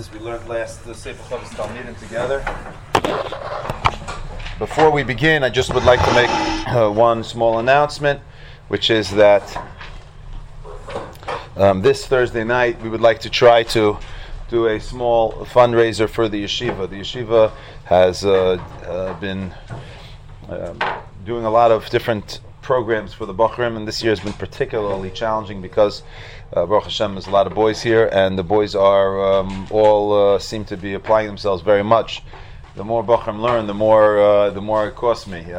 as we learned last Sefer Chovos Talmidim together. Before we begin, I just would like to make one small announcement, which is that this Thursday night we would like to try to do a small fundraiser for the yeshiva. The yeshiva has been doing a lot of different programs for the Bochurim, and this year has been particularly challenging because Baruch Hashem, there's a lot of boys here, and the boys are all seem to be applying themselves very much. The more Bochurim learn, the more it costs me.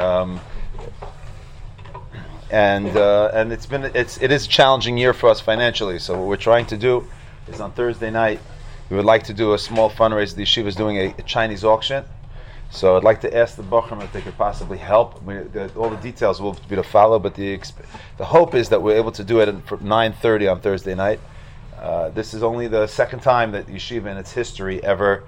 And it is a challenging year for us financially. So what we're trying to do is on Thursday night, we would like to do a small fundraiser. The yeshiva is doing a Chinese auction. So I'd like to ask the Bochurim if they could possibly help. All the details will be to follow, but the hope is that we're able to do it at 9:30 on Thursday night. This is only the second time that yeshiva in its history ever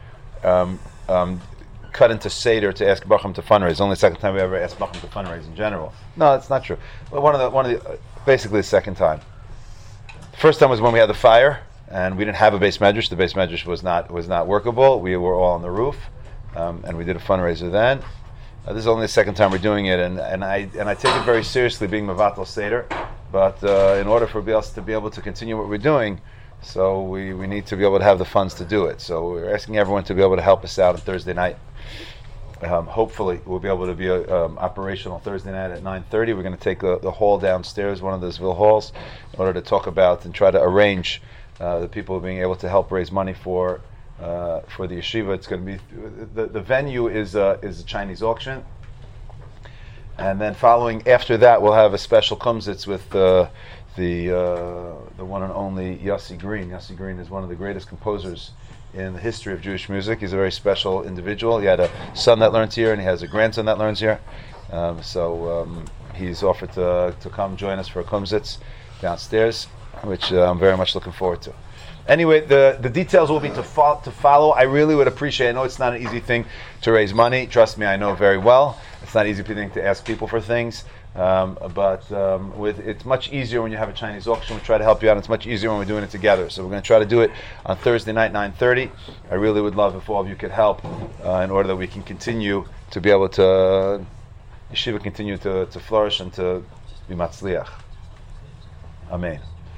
cut into Seder to ask Bochurim to fundraise. Only the second time we ever asked Bochurim to fundraise in general. No, that's not true. But basically the second time. The first time was when we had the fire and we didn't have a base medrash. The base medrash was not workable. We were all on the roof. And we did a fundraiser then. This is only the second time we're doing it, and I take it very seriously, being Mavatal Seder. But in order for us to be able to continue what we're doing, so we need to be able to have the funds to do it. So we're asking everyone to be able to help us out on Thursday night. Hopefully we'll be able to be operational Thursday night at 9:30. We're going to take the hall downstairs, one of those Ville halls, in order to talk about and try to arrange the people being able to help raise money for the yeshiva. It's going to be the venue is a Chinese auction, and then following after that we'll have a special kumsitz with the one and only Yossi Green. Yossi Green is one of the greatest composers in the history of Jewish music. He's a very special individual. He had a son that learns here, and he has a grandson that learns here. So he's offered to come join us for a kumsitz downstairs, which I'm very much looking forward to. Anyway, the details will be to follow. I really would appreciate. I know it's not an easy thing to raise money. Trust me, I know very well. It's not an easy thing to ask people for things. But it's much easier when you have a Chinese auction. We try to help you out. It's much easier when we're doing it together. So we're going to try to do it on Thursday night, 9:30. I really would love if all of you could help in order that we can continue to be able to yeshiva continue to flourish and to be matzliach. Amen.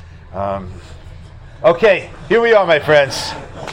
Okay, here we are, my friends.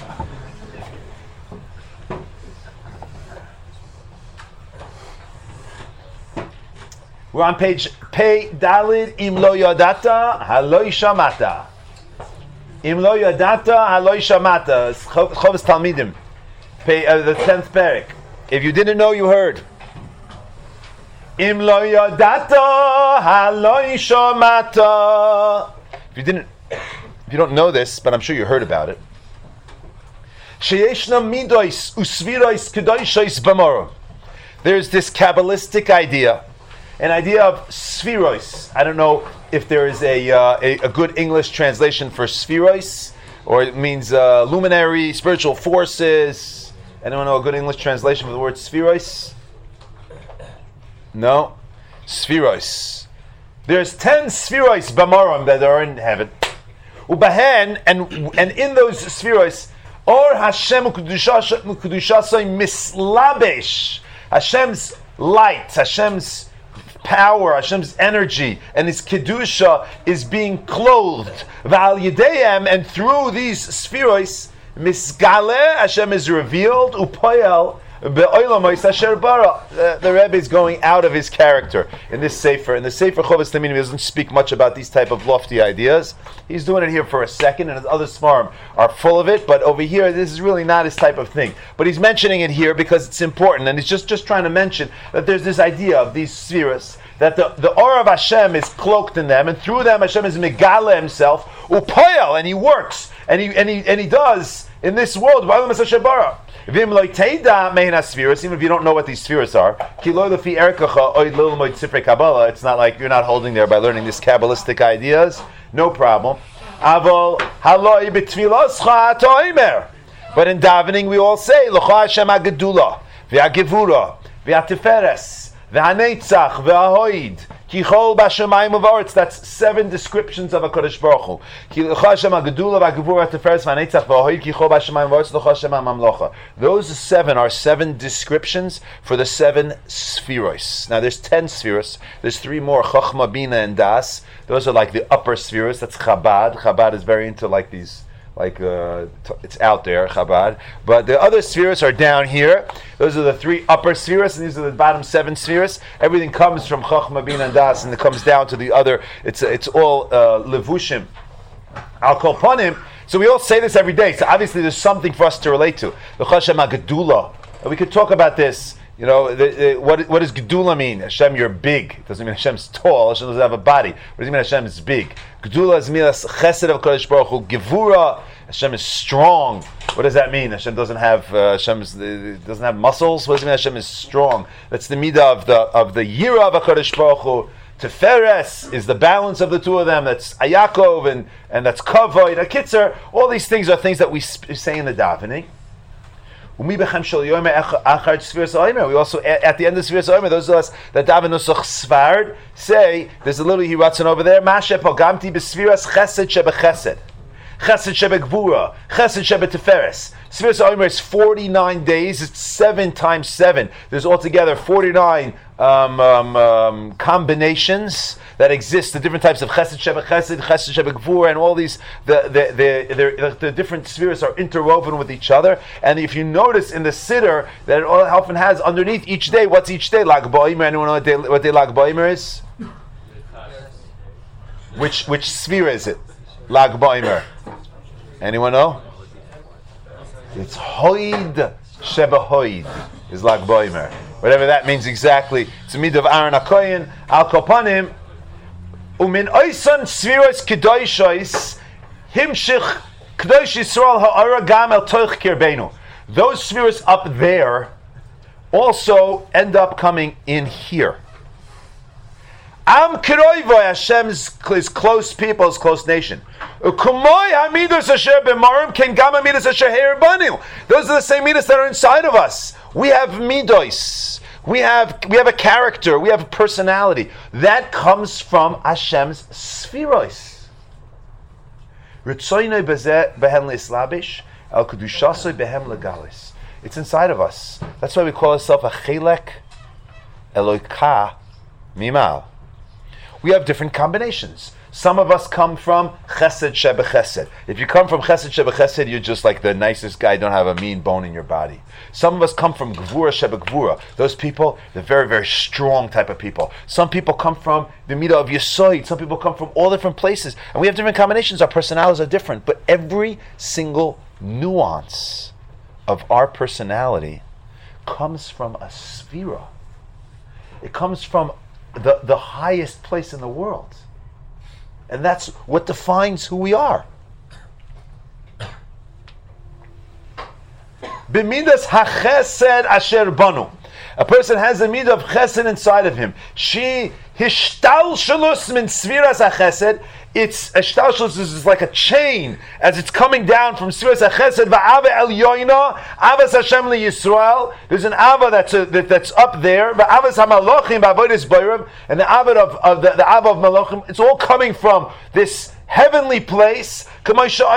We're on page Pei Dalid Im Lo Yadata Haloi Shamata. Im Lo Yadata Haloi Shamata. Chovos Talmidim. The 10th parak. If you didn't know, you heard. Im Lo Yadata Haloi Shamata. If you don't know this, but I'm sure you heard about it. There's this Kabbalistic idea, an idea of spherois. I don't know if there is a good English translation for spherois, or it means luminary, spiritual forces. Anyone know a good English translation for the word spherois? No? Spherois. There's 10 spherois b'marom that are in heaven. Ubahen, and in those spherois, or Hashem u'kedushasai mislabesh, Hashem's light, Hashem's power, Hashem's energy, and His kedusha is being clothed. V'al yedeyem, and through these spherois, misgale, Hashem is revealed. Upoyel the Rebbe is going out of his character in this sefer. In the sefer Chovos Talmidim, he doesn't speak much about these type of lofty ideas. He's doing it here for a second, and his other smarim are full of it. But over here, this is really not his type of thing. But he's mentioning it here because it's important, and he's just trying to mention that there's this idea of these spheres, that the aura of Hashem is cloaked in them, and through them Hashem is megala Himself, upoyel, and He works, and He does in this world. Even if you don't know what these spheres are, it's not like you're not holding there by learning these Kabbalistic ideas. No problem. But in davening we all say Hashem HaGedula, V'HaGevura, V'HaTiferes, V'HaNetzach, V'HaHoid, Kichol b'shamayim u'v'aretz. That's 7 descriptions of HaKadosh Baruch Hu. Ki l'cha Hashem ha'gedula v'ha'gevura v'teferes v'hanetzach v'ha'hoid kichol b'shamayim u'v'aretz l'cha Hashem ha'mamlocha. Those 7 are 7 descriptions for the 7 spheros. Now there's 10 spheros. There's 3 more, Chochma, Bina, and Das. Those are like the upper spheros. That's Chabad. Chabad is very into like these, it's out there, Chabad. But the other spheres are down here. Those are the 3 upper spheres, and these are the bottom 7 spheres. Everything comes from Chochma, Bina, and Das, and it comes down to the other. It's all levushim. Al kol panim. So we all say this every day. So obviously there's something for us to relate to. The Hashem HaGedula. We could talk about this. You know, what does Gedula mean? Hashem, you're big. It doesn't mean Hashem's tall. Hashem doesn't have a body. What does it mean Hashem is big? Gedula is milas chesed of Kodesh Baruch Hu. Gevura, Hashem is strong. What does that mean? Hashem doesn't have doesn't have muscles. What does it mean Hashem is strong? That's the midah of the yira of Kodesh Baruch Hu. Teferes is the balance of the two of them. That's Ayakov and that's Kavod. A Kitzer. All these things are things that we say in the davening. We also, at the end of Sfiras Omer, those of us that daven Nusach Svard, say, there's a little Hiratzon over there, Mashe Pogamti B'Sfiras Chesed Shebe Chesed, Chesed Shebe Gvura, Chesed Shebe Teferes. Sfiras Omer is 49 days, it's 7 times 7. There's altogether 49 combinations that exist, the different types of Chesed Shebe Chesed, Chesed Shebe Gvura, and all these, the different spheres are interwoven with each other. And if you notice in the Siddur, that it often has underneath each day, what's each day? Lag Ba'omer. Anyone know what day Lag Ba'omer is? Which sphere is it? Lag Ba'omer. Anyone know? It's Hoid Shebe Hoid is Lag Ba'omer. Whatever that means exactly. It's a midah of Aaron HaKoyin, Al Kopanim, Umin Oisan Sfiros Kedoshos, Himshich Kedosh Yisrael Ha'ara Gam El Toich Kirbeinu. Those spheres up there also end up coming in here. Am Kiroivoy, Hashem's close people, his close nation. Kumoy Hamidus Asher B'Marim Ken Gam Hamidus Asher Heribanu. Those are the same midas that are inside of us. We have midos. We have a character. We have a personality that comes from Hashem's spheros. Ritzoynoi behem leislabish, el kedushasoi behem legalis. It's inside of us. That's why we call ourselves a chelek Eloka mimal. We have different combinations. Some of us come from Chesed Shebe Chesed. If you come from Chesed Shebe Chesed, you're just like the nicest guy, don't have a mean bone in your body. Some of us come from Gvura Shebe Gvura. Those people, they're very, very strong type of people. Some people come from the midah of Yesoid. Some people come from all different places. And we have different combinations. Our personalities are different. But every single nuance of our personality comes from a sphera. It comes from the highest place in the world. And that's what defines who we are. B'midas hachesed asher banu. A person has a midah of chesed inside of him. She hishtalshalus min sviras hachesed. It's hishtalshalus is like a chain as it's coming down from sviras hachesed va'ava el yoina avas Hashem li Yisrael. There's an ava that's up there. Va'avas hamalochim ba'avodas boirav, and the ava of the ava of malochim. It's all coming from this heavenly place. The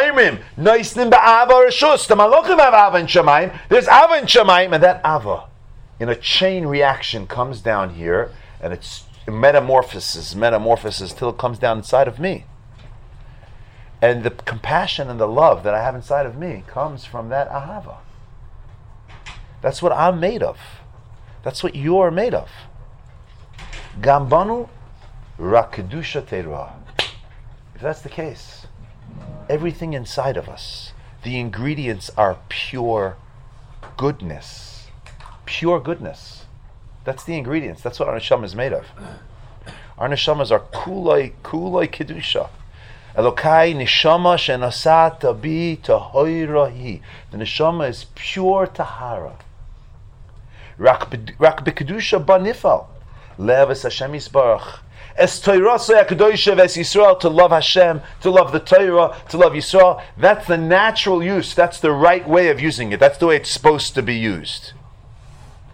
malochim have ava in Shemaim. There's ava in Shemaim, and that ava in a chain reaction comes down here, and it's metamorphosis till it comes down inside of me. And the compassion and the love that I have inside of me comes from that ahava. That's what I'm made of. That's what you're made of. Gambanu rakadusha teruah. If that's the case, everything inside of us, the ingredients are pure goodness. Pure goodness. That's the ingredients. That's what our neshama is made of. Our neshamas are kulai kedusha. Elokai neshama shenosat tabi tahoirahi. The neshama is pure tahara. Rak bekedusha banifal. Leves Hashem Yisbarach. Es Toirasei HaKadosh Ves Yisrael, to love Hashem, to love the Torah, to love Yisrael. That's the natural use. That's the right way of using it. That's the way it's supposed to be used.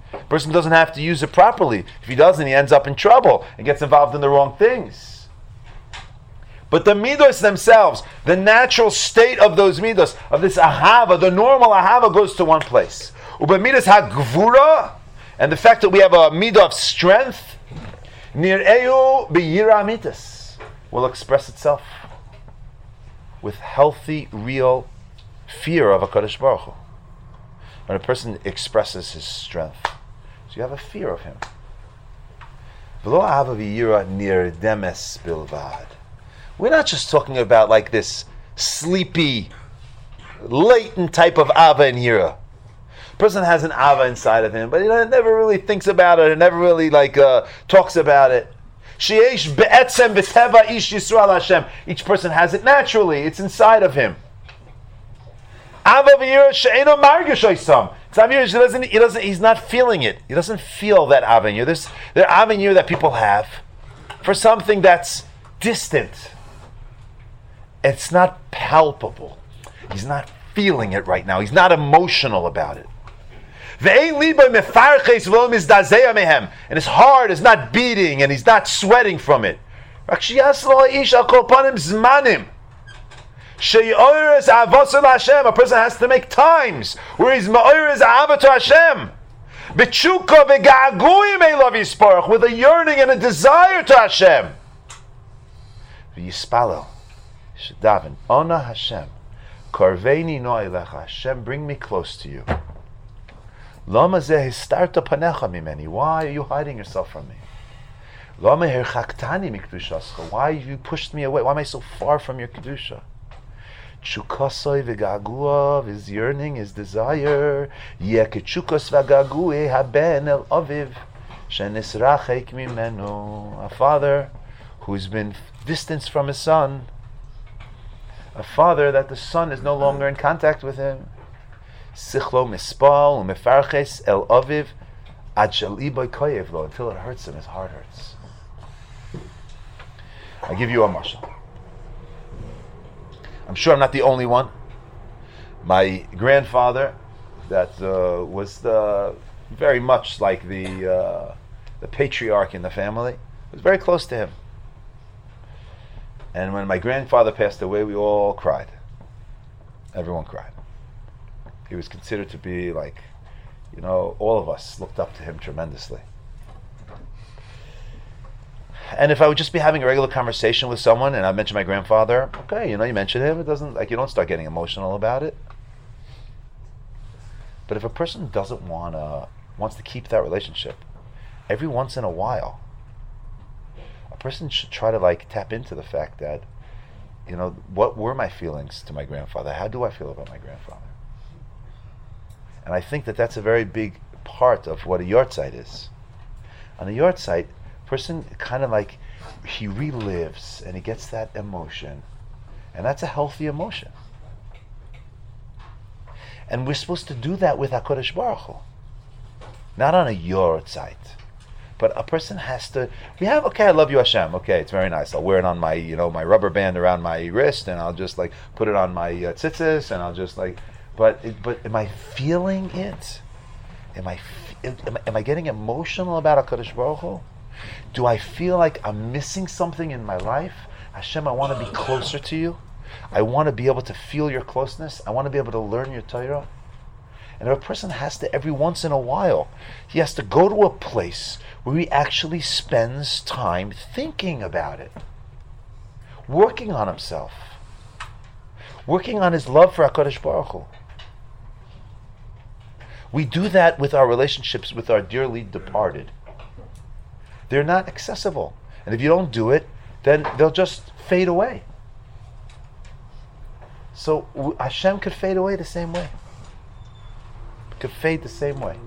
A person doesn't have to use it properly. If he doesn't, he ends up in trouble and gets involved in the wrong things. But the midos themselves, the natural state of those midos, of this ahava, the normal ahava, goes to one place. Ubamidas ha-gvura, and the fact that we have a midah of strength, nir'eu b'yira mitas, will express itself with healthy, real fear of HaKadosh Baruch Hu. When a person expresses his strength, so you have a fear of him. V'lo ahava v'yira nirdemes bilvad. We're not just talking about like this sleepy, latent type of ava and yira. A person has an ava inside of him, but he never really thinks about it and never really talks about it. Sheyesh be'etzem b'teva ish Yisrael Hashem. Each person has it naturally. It's inside of him. Ava v'yira she'eno margish oisam. He's not feeling it. He doesn't feel that ava and yira. There are ava and yira that people have for something that's distant. It's not palpable. He's not feeling it right now. He's not emotional about it. And his heart is not beating and he's not sweating from it. A person has to make times where he's ma'oirez ahava to Hashem. With a yearning and a desire to Hashem. V'yispalel. Daven, Ona Hashem, Karveini no'elecha, Hashem, bring me close to you. Lama zeh histarta panecha mimeni, why are you hiding yourself from me? Lama herchaktani mikdushascha, why have you pushed me away? Why am I so far from your kedusha? Chukasoi v'gaguav, his yearning, his desire, yekechukos v'gagui haben el aviv, shenisrachek mimenu, a father who's been distanced from his son, a father that the son is no longer in contact with him. Sichlo mispal umefarches el aviv ad shaliboy koyev lo, until it hurts him, his heart hurts. I give you a mashal. I'm sure I'm not the only one. My grandfather, that was very much like the patriarch in the family, was very close to him. And when my grandfather passed away, we all cried. Everyone cried. He was considered to be all of us looked up to him tremendously. And if I would just be having a regular conversation with someone and I mention my grandfather, okay, you mention him, it doesn't, you don't start getting emotional about it. But if a person wants to keep that relationship, every once in a while, a person should try to tap into the fact that, what were my feelings to my grandfather? How do I feel about my grandfather? And I think that that's a very big part of what a yahrzeit is. On a yahrzeit, a person kind of he relives and he gets that emotion. And that's a healthy emotion. And we're supposed to do that with HaKadosh Baruch Hu. Not on a yahrzeit. But a person has to. I love you, Hashem. Okay, it's very nice. I'll wear it on my, my rubber band around my wrist, and I'll just put it on my tzitzis, and I'll just But am I feeling it? Am I getting emotional about HaKadosh Baruch Hu? Do I feel like I'm missing something in my life? Hashem, I want to be closer to you. I want to be able to feel your closeness. I want to be able to learn your Torah. And if a person has to, every once in a while, he has to go to a place where he actually spends time thinking about it, working on himself, working on his love for HaKadosh Baruch Hu. We do that with our relationships with our dearly departed. They're not accessible. And if you don't do it, then they'll just fade away. So Hashem could fade away the same way. Could fade the same way.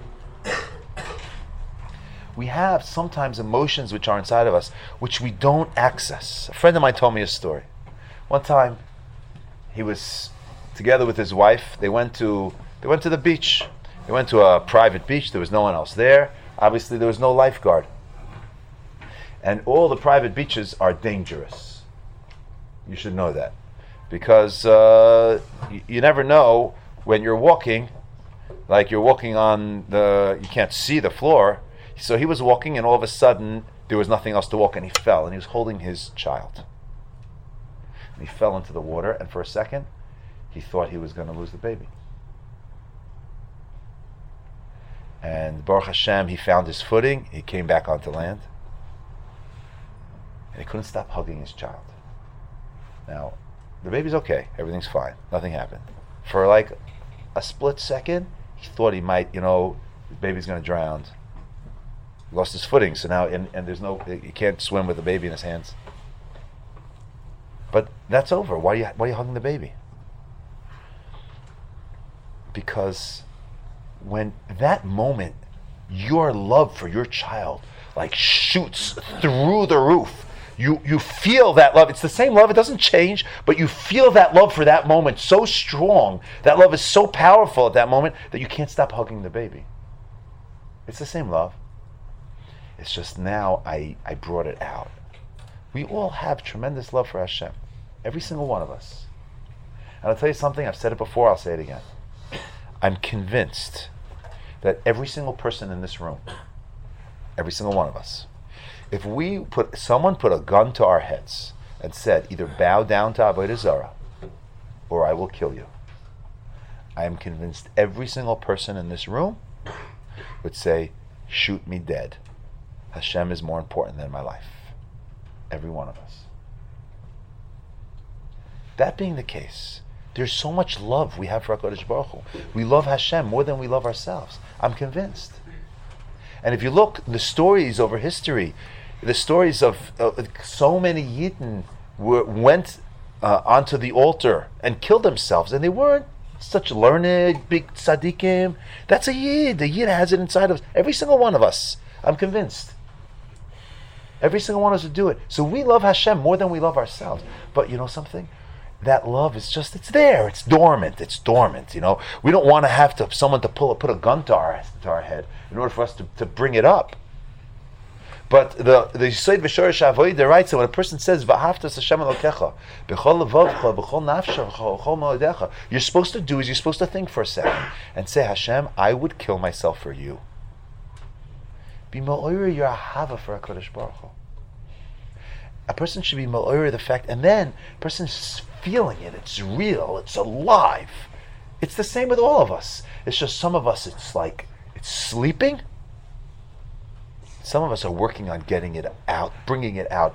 We have sometimes emotions which are inside of us which we don't access. A friend of mine told me a story. One time, he was together with his wife. They went to the beach. They went to a private beach. There was no one else there. Obviously, there was no lifeguard. And all the private beaches are dangerous. You should know that. Because you never know when you're walking, like you're walking on you can't see the floor. So he was walking, and all of a sudden there was nothing else to walk, and he fell, and he was holding his child. And he fell into the water, and for a second, he thought he was going to lose the baby. And Baruch Hashem, he found his footing, he came back onto land, and he couldn't stop hugging his child. Now, the baby's okay, everything's fine, nothing happened. For like a split second, he thought he might, the baby's going to drown. He lost his footing, so now, and there's he can't swim with the baby in his hands. But that's over. Why are you hugging the baby? Because when that moment, your love for your child like shoots through the roof. You feel that love. It's the same love. It doesn't change, but you feel that love for that moment so strong. That love is so powerful at that moment that you can't stop hugging the baby. It's the same love. It's just now I brought it out. We all have tremendous love for Hashem. Every single one of us. And I'll tell you something, I've said it before, I'll say it again. I'm convinced that every single person in this room, every single one of us, if someone put a gun to our heads and said, either bow down to Avodah Zarah or I will kill you, I am convinced every single person in this room would say, shoot me dead. Hashem is more important than my life. Every one of us. That being the case, there's so much love we have for HaKadosh Baruch Hu. We love Hashem more than we love ourselves. I'm convinced. And if you look, the stories over history, the stories of so many Yidden went onto the altar and killed themselves, and they weren't such learned, big tzaddikim. That's a Yid. The Yid has it inside of us. Every single one of us. I'm convinced. Every single one of us would do it. So we love Hashem more than we love ourselves. But you know something? That love is just, it's there. It's dormant. We don't want to have someone to put a gun to our head in order for us to bring it up. But the Yisod V'Shorish Avodah writes that when a person says V'ahavtas Hashem Elokecha b'chol levavcha b'chol nafsha b'chol ma'odecha, you're supposed to think for a second and say, Hashem, I would kill myself for you. Be ma'oyer your ahava for HaKadosh Baruch Hu. A person should be ma'oyer the fact, and then a person's feeling it. It's real. It's alive. It's the same with all of us. It's just some of us, it's like it's sleeping. Some of us are working on getting it out, bringing it up.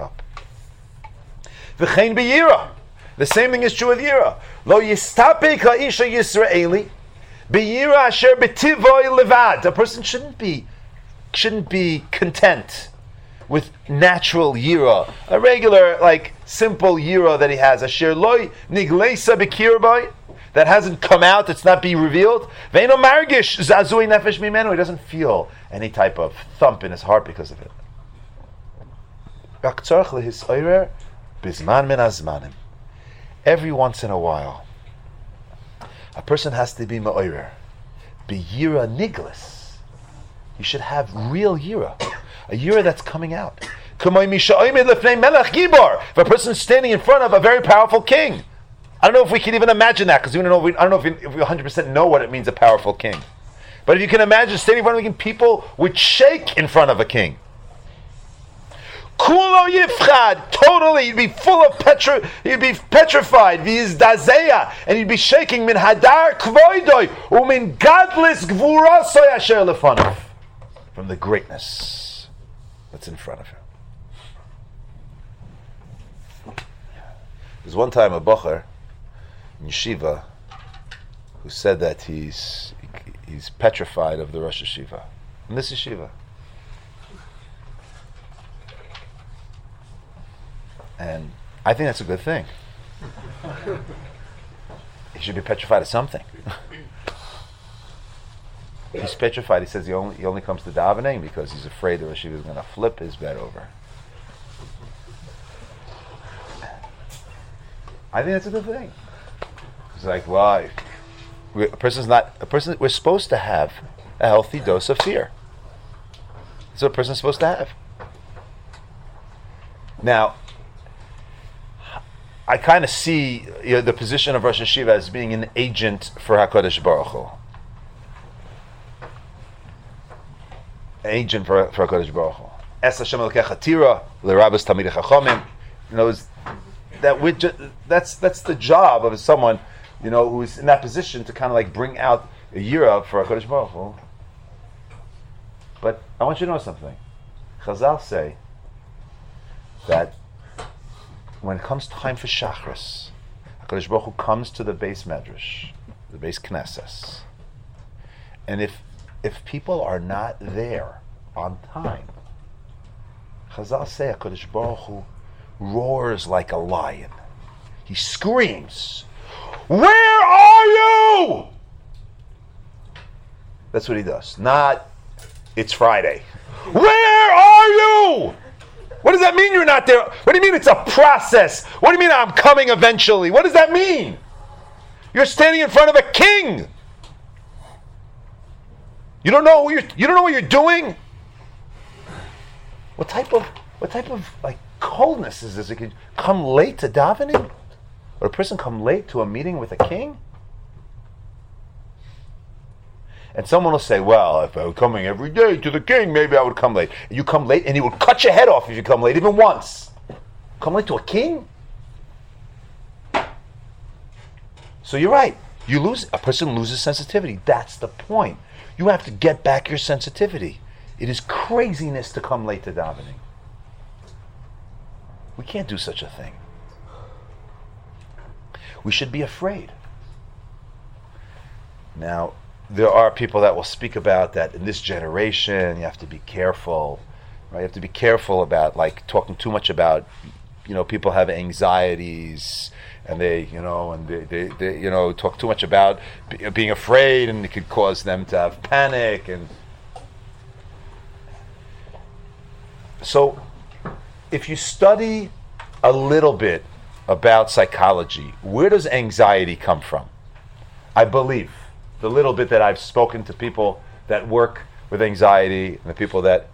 V'chein b'yira. The same thing is true with yira. Lo yistapik ha'isha Yisraeli b'yira asher b'tivoy levad. A person shouldn't be content with natural yira, a regular, simple yira that he has. Asher loy nigleisa b'kirbai, that hasn't come out, it's not being revealed. Ve'eno margish zazui nefesh mimenu. He doesn't feel any type of thump in his heart because of it. Every once in a while, a person has to be ma'orer. Be yira niglis. You should have real yira. A yira that's coming out. If a person is standing in front of a very powerful king. I don't know if we can even imagine that, because I don't know if we 100% know what it means, a powerful king. But if you can imagine standing in front of a king, people would shake in front of a king. Kulo yifchad, totally, you'd be you'd be petrified, v'yizdazeya, and you'd be shaking min hadar kvoidoi, umin gadlis gvurasoy asher lefanav, from the greatness that's in front of him. There's one time a bocher in yeshiva who said that he's petrified of the Rosh Yeshiva. In this yeshiva. And I think that's a good thing. He should be petrified of something. He's petrified. He says he only comes to davening because he's afraid the Rosh Yeshiva is going to flip his bed over. I think that's a good thing. It's like, well, we're supposed to have a healthy dose of fear. That's what a person's supposed to have. Now, I kind of see the position of Rosh Yeshiva as being an agent for HaKadosh Baruch Hu. agent for HaKadosh Baruch Hu. Es Hashem Elokecha Tira L'Rabbos Talmidei Chachamim. That's the job of someone, who's in that position to kind of like bring out a yira for HaKadosh Baruch Hu. But I want you to know something. Chazal say that when it comes time for Shachris, HaKadosh Baruch Hu comes to the base Medrash, the base Knesses, and if people are not there on time, Chazal say HaKadosh Baruch Hu roars like a lion. He screams, "Where are you?" That's what he does. Not, "It's Friday. Where are you?" What does that mean you're not there? What do you mean it's a process? What do you mean I'm coming eventually? What does that mean? You're standing in front of a king. You don't know what you're doing? What type of like coldness is this? It can come late to davening? Or a person come late to a meeting with a king? And someone will say, well, if I were coming every day to the king, maybe I would come late. And you come late, and he will cut your head off if you come late, even once. Come late to a king? So you're right. A person loses sensitivity. That's the point. You have to get back your sensitivity. It is craziness to come late to davening. We can't do such a thing. We should be afraid. Now, there are people that will speak about that in this generation. You have to be careful, right? You have to be careful about like talking too much about, people have anxieties, and they talk too much about being afraid, and it could cause them to have panic. And so, if you study a little bit about psychology, where does anxiety come from? I believe the little bit that I've spoken to people that work with anxiety, and the people and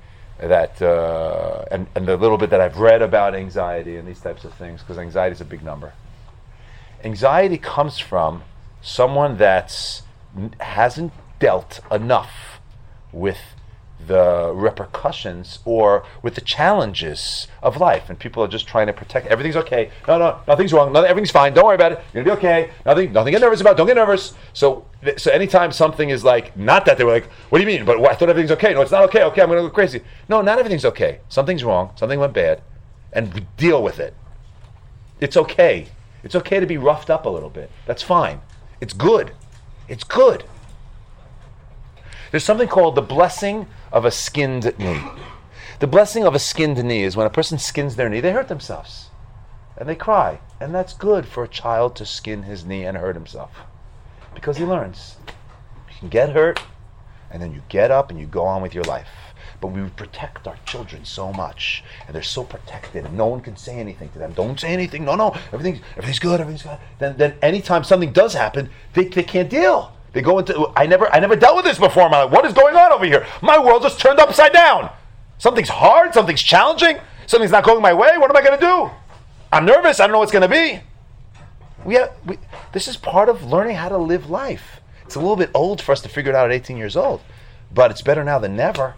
the little bit that I've read about anxiety and these types of things, because anxiety is a big number. Anxiety comes from someone that hasn't dealt enough with the repercussions or with the challenges of life, and people are just trying to protect. Everything's okay. No, nothing's wrong. Everything's fine. Don't worry about it. You're gonna be okay. Nothing to get nervous about. Don't get nervous. So anytime something is like not that, they were like, "What do you mean?" But I thought everything's okay. No, it's not okay. Okay, I'm gonna go crazy. No, not everything's okay. Something's wrong. Something went bad, and we deal with it. It's okay. It's okay to be roughed up a little bit. That's fine. It's good. It's good. There's something called the blessing of a skinned knee. The blessing of a skinned knee is when a person skins their knee, they hurt themselves. And they cry. And that's good for a child to skin his knee and hurt himself. Because he learns. You can get hurt, and then you get up and you go on with your life. But we protect our children so much. And they're so protected, and no one can say anything to them. Don't say anything. No. Everything's good. Then anytime something does happen, they can't deal. They go into, I never dealt with this before in my life. What is going on over here? My world just turned upside down. Something's hard, something's challenging, something's not going my way. What am I going to do? I'm nervous, I don't know what's going to be. This is part of learning how to live life. It's a little bit old for us to figure it out at 18 years old, but it's better now than never.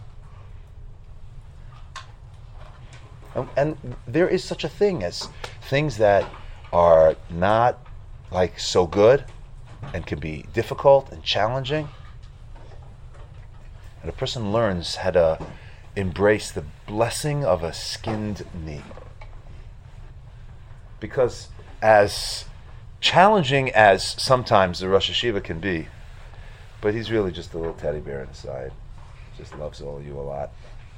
And there is such a thing as things that are not like so good and can be difficult and challenging. And a person learns how to embrace the blessing of a skinned knee. Because as challenging as sometimes the Rosh Hashiva can be, but he's really just a little teddy bear inside. Just loves all of you a lot.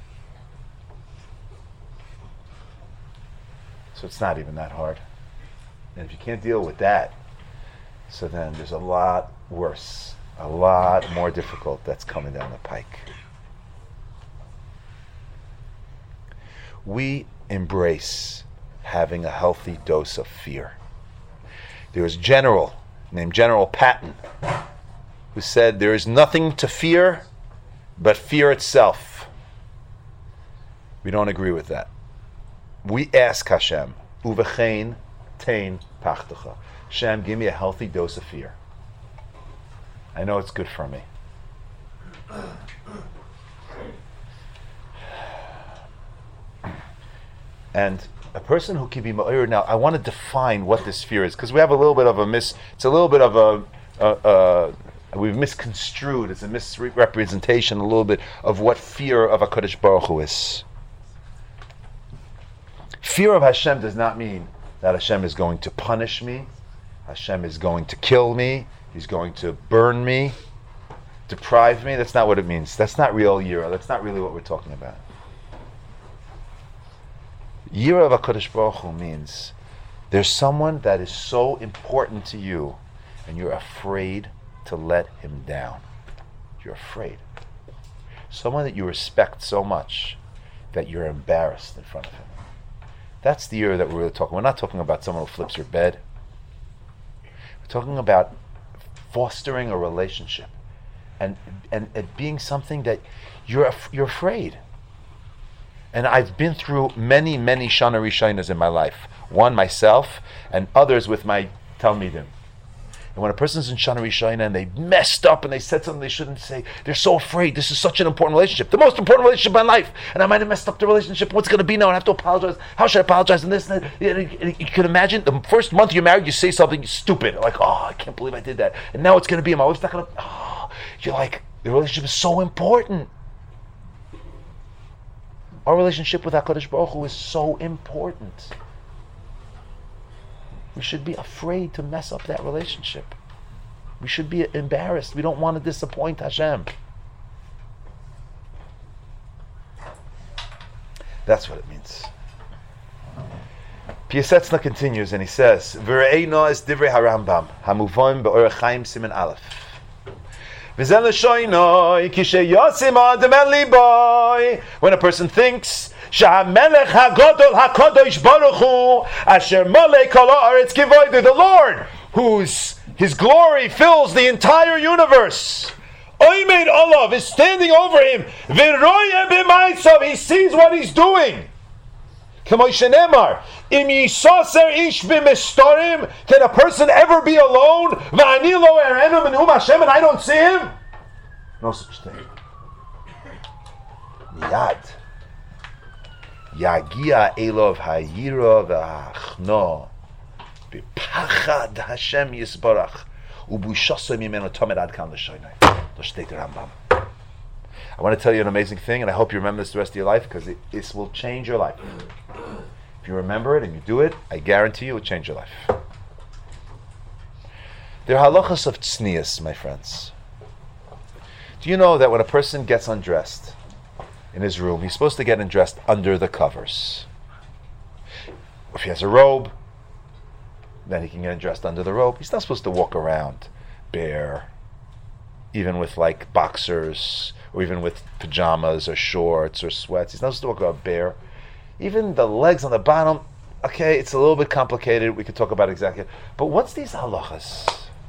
So it's not even that hard. And if you can't deal with that, so then there's a lot worse, a lot more difficult that's coming down the pike. We embrace having a healthy dose of fear. There was a general named General Patton who said there is nothing to fear but fear itself. We don't agree with that. We ask Hashem, Uvechein tein pachtecha. Hashem, give me a healthy dose of fear. I know it's good for me. And a person who can be ma'ir. Now, I want to define what this fear is, because we have a little bit of it's a little bit of we've misconstrued, it's a misrepresentation a little bit of what fear of HaKadosh Baruch Hu is. Fear of Hashem does not mean that Hashem is going to punish me, Hashem is going to kill me, He's going to burn me, deprive me. That's not what it means. That's not real yira. That's not really what we're talking about. Yira of HaKadosh Baruch Hu means there's someone that is so important to you and you're afraid to let him down. You're afraid. Someone that you respect so much that you're embarrassed in front of him. That's the yira that we're really talking. We're not talking about someone who flips your bed. We're talking about fostering a relationship and it being something that you're afraid. And I've been through many Shana Rishonos in my life. One myself, and others with my Talmidim. And when a person's in Shana Rishona and they messed up and they said something they shouldn't say, they're so afraid. This is such an important relationship. The most important relationship in my life. And I might have messed up the relationship. What's going to be now? And I have to apologize. How should I apologize? And this and that. And you can imagine, the first month you're married, you say something stupid. Like, oh, I can't believe I did that. And now it's going to be, my wife's not going to, you're like, the relationship is so important. Our relationship with HaKadosh Baruch Hu is so important. We should be afraid to mess up that relationship. We should be embarrassed. We don't want to disappoint Hashem. That's what it means. Piasetzna continues and he says, V're'eino es divrei harambam, hamuvoim be'orech chaim simen aleph. When a person thinks the Lord, whose His glory fills the entire universe, Olav is standing over him, he sees what he's doing. Can a person ever be alone? And I don't see him? No such thing. Miyad. Yagia elov hayira v'achno b'pachad Hashem yisbarach u'bushasa mimeno tamed ad kan l'shoynai. L'shteit Rambam. I want to tell you an amazing thing, and I hope you remember this the rest of your life, because this will change your life. If you remember it and you do it, I guarantee you it will change your life. There are halachas of tznius, my friends. Do you know that when a person gets undressed in his room, he's supposed to get undressed under the covers? If he has a robe, then he can get undressed under the robe. He's not supposed to walk around bare, even with like boxers, or even with pajamas or shorts or sweats. He's not supposed to walk around bare. Even the legs on the bottom, okay, it's a little bit complicated. We could talk about exactly. But what's these halachas?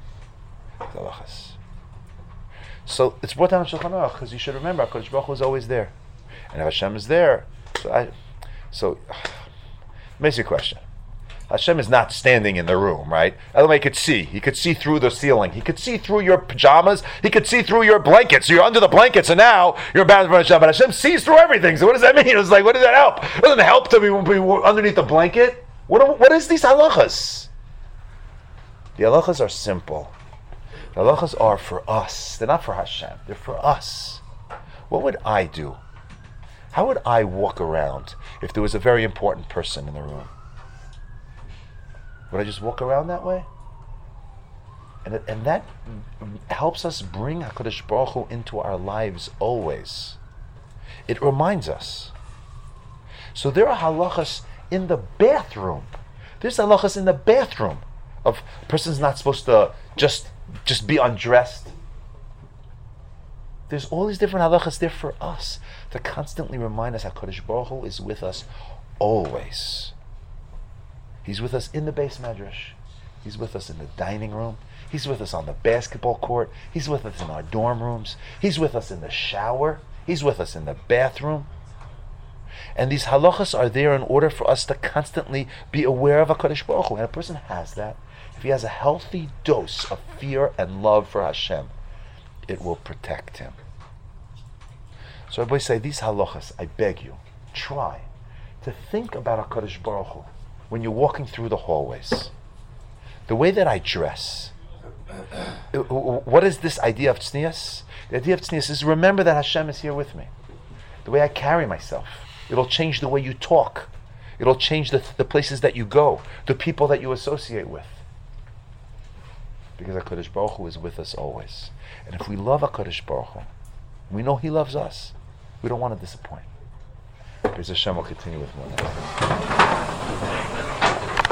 So it's brought down in Shulchan Aruch because you should remember HaKadosh Baruch Hu is always there. And if Hashem is there, so makes you question. Hashem is not standing in the room, right? Elamai could see. He could see through the ceiling. He could see through your pajamas. He could see through your blankets. So you're under the blankets, and now you're bound for Hashem. But Hashem sees through everything. So what does that mean? It's like, what does that help? It doesn't help to be underneath the blanket. What is these halachas? The halachas are simple. The halachas are for us. They're not for Hashem. They're for us. What would I do? How would I walk around if there was a very important person in the room? Would I just walk around that way? And that helps us bring HaKadosh Baruch Hu into our lives always. It reminds us. So there are halachas in the bathroom. There's halachas in the bathroom of a person's not supposed to just be undressed. There's all these different halachas there for us to constantly remind us HaKadosh Baruch Hu is with us always. He's with us in the Beis Medrash. He's with us in the dining room. He's with us on the basketball court. He's with us in our dorm rooms. He's with us in the shower. He's with us in the bathroom. And these halachas are there in order for us to constantly be aware of HaKadosh Baruch Hu. And a person has that, if he has a healthy dose of fear and love for Hashem, it will protect him. So everybody say, these halachas, I beg you, try to think about HaKadosh Baruch Hu when you're walking through the hallways. The way that I dress. What is this idea of tznius? The idea of tznius is remember that Hashem is here with me. The way I carry myself. It'll change the way you talk. It'll change the places that you go, the people that you associate with. Because HaKadosh Baruch Hu is with us always. And if we love HaKadosh Baruch Hu, we know He loves us, we don't want to disappoint. Be'ez Hashem will continue with more.